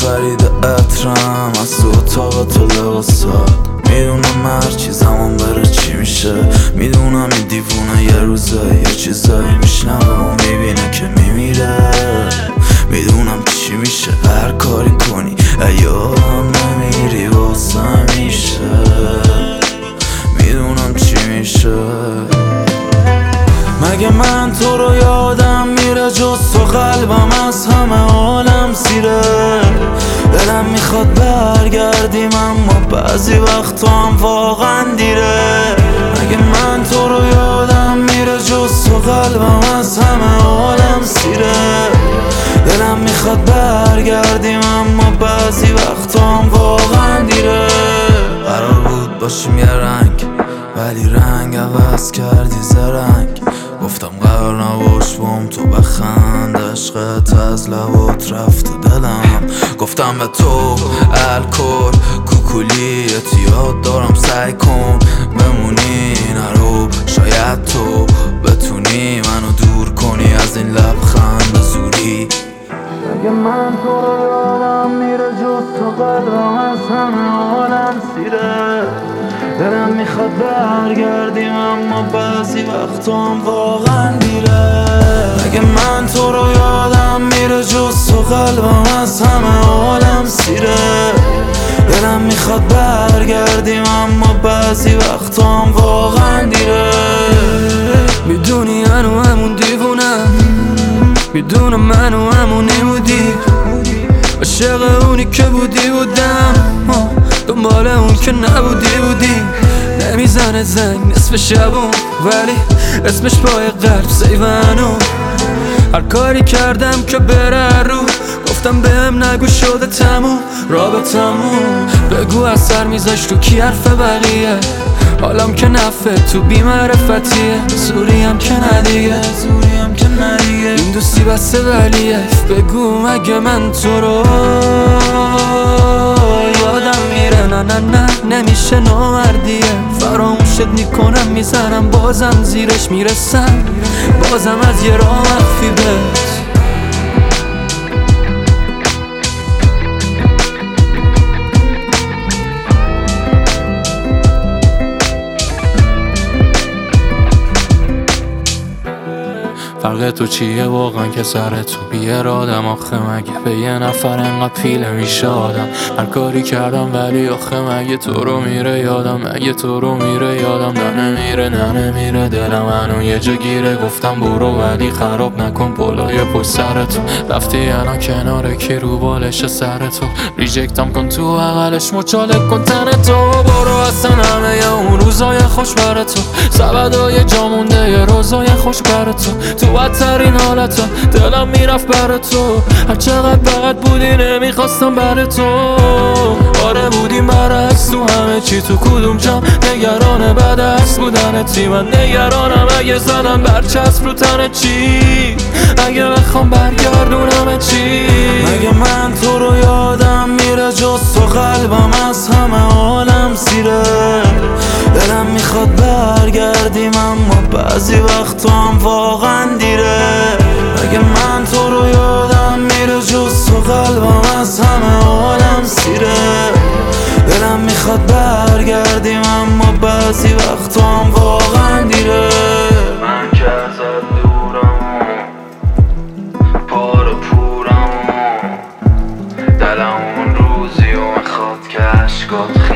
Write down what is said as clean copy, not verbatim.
خرید عطرم از تو اتاق تو لباسات. میدونم هر چی زمان بره چی میشه، میدونم این دیوونه یه روزه یه چیزایی میشنوه و میبینه که میمیره. میدونم چی میشه هر کاری کنی یادم نمیری واسه میشه. میدونم چی میشه. مگه من تو رو یادم میره جز تو قلبم از همه عالم سیره. دلم میخواد برگردیم اما بعضی وقت تو هم واقعا دیره. مگه من تو رو یادم میره جز تو قلبم از همه عالم سیره. دلم میخواد برگردیم اما بعضی وقت تو هم واقعا دیره. قرار بود باشیم یه رنگ ولی رنگ عوض کردی زرنگ. گفتم قرار نباش بام تو بخند، عشقت از لبات رفت دلم. گفتم به تو الکل کوکولی اعتیاد دارم، سعی کن بمونی نرو، شاید تو بتونی منو دور کنی از این لبخند زوری. اگه من تو رو یادم میره جز تو قلبم از همه عالم سیره. دلم میخواد برگردیم اما بعضی وقت هم واقعا دیره. اگه من تو رو یادم میره جز تو قلبم از همه عالم سیره. دلم میخواد برگردیم اما بعضی وقت هم واقعا دیره. میدونی منو همون دیوونم، میدونم منو همونی بودی، عاشق اونی که بودی بودم، دنبال اون که نبودی بودی. نمیزنه زنگ نصف شبون ولی اسمش پای قلب سیوانو. هر کاری کردم که بره رو، گفتم بهم نگو شده تموم رابطمون. بگو اثر میذاش تو کی حرف بقیه، حالم که نفه تو بی‌معرفتیه. زوریم که ندیگه این دوستی بسته ولیه. بگو مگه من تو رو یادم میره؟ نه نه نه نمیشه نامردیه. فراموشت میکنم میزنم بازم زیرش میرسم، بازم از یه راه مخفی بهت. فرق تو چیه واقعا که سر تو بیارادم؟ آخه مگه به یه نفر انقدر پیله میشه آدم؟ هر کاری کردم ولی آخه مگه تو رو میره یادم؟ مگه تو رو میره یادم؟ نه نمیره دلم منو یه جا گیره. گفتم برو ولی خراب نکن پلای پشت سر تو. رفتی انا کنار کی رو بالش سر تو، ریجکتم کن تو بغلش مچالک کن تن تو. برو اصلا همه اون روزای خوش بر تو، سبدای جا مونده یه روزای خوش بر تو بدترین حالتا دلم میرفت بر تو. هر چقدر بد بودی نمیخواستم بر تو. آره بودیم برعکس تو همه چی، تو کدوم جمع نگران بدست بودنتی. من نگرانم اگه زدم برچسب رو تن چی، اگه بخوام برگردونم چی. مگه من تو رو یادم میره جز تو قلبم از همه عالم سیره. دلم میخواد برگردیم اما بعضی وقت تو هم واقعا دیره. اگه من تو رو یادم میره جز تو قلبم از همه عالم سیره. دلم میخواد برگردیم اما بعضی وقت تو هم واقعا دیره. من که ازت دورم پار پورم، دلم اون روزی و میخواد که عشقات